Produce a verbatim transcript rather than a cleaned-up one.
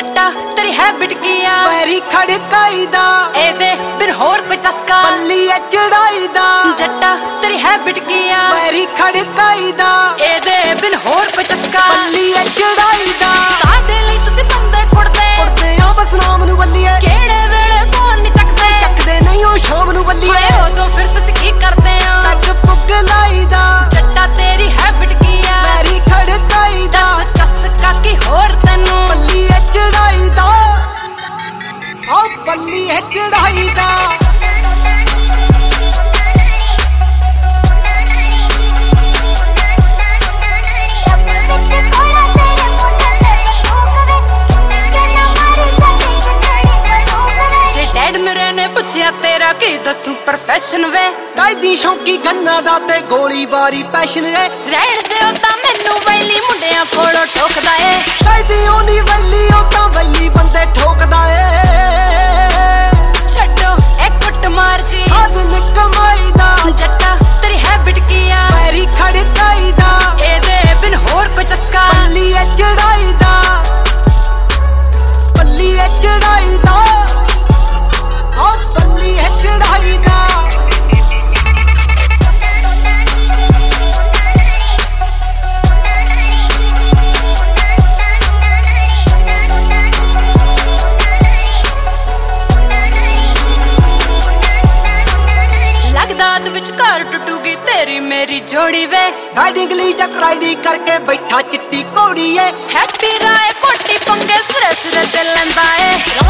जट्टा तेरी हैबिट किया पैरी खड़काई दा एदे बिन होर कोई चस्का पल्ली चढ़ाई दा जट्टा तेरी हैबिट किया पैरी खड़काई दा एदे बिन होर कोई चस्का पल्ली चढ़ाई दा कादे लई तुसी बंदे कुड़दे कुड़दे आ बस नाम नू बल्लीए केड़े वेले फोन नहीं चकदे चकदे नहीं ओ शाम नू बल्लीए उदों फिर तुसी की करदे हो पैग पुग लाई दा जट्टा तेरी हैबिट किया पैरी खड़काई दा चस्का की होर तैनू पल्ली चढ़ाई दा आ पल्ली चढ़ाई दा पुछया तेरा की दसू प्रोफेशन वे कायदी शौकी गन्ना दा ते गोली बारी पैशन रे रहन दे ओ ता मैनू वैली मुंडियां कोलों ठोकदा ए कायदी ओनी वैली ओ ता वैली बंदे ठोकदा ए छड्डो एक कुट मार जी आदन कमाई दा जट्टा तेरी हैबिट किया पैरी खड़काई दा एदे बिन होर कोई चस्का पल्ली चढ़ाई दा पल्ली चढ़ाई दा पल्ली चढ़ाई दा लगदा अद विचकार टुटूगी तेरी मेरी जोड़ी वे राइडिंग ली जट राइडी करके बैठा चिट्टी घोड़ी है हैप्पी राय कोटी पंगे सिरे सिरे ते लैंदा ए